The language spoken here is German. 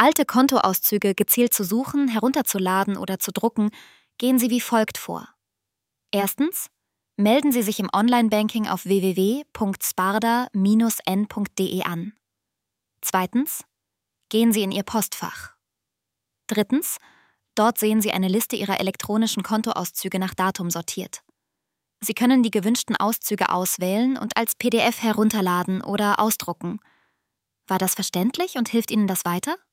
alte Kontoauszüge gezielt zu suchen, herunterzuladen oder zu drucken, gehen Sie wie folgt vor. Erstens, melden Sie sich im Online-Banking auf www.sparda-n.de an. Zweitens, gehen Sie in Ihr Postfach. Drittens, dort sehen Sie eine Liste Ihrer elektronischen Kontoauszüge nach Datum sortiert. Sie können die gewünschten Auszüge auswählen und als PDF herunterladen oder ausdrucken. War das verständlich und hilft Ihnen das weiter?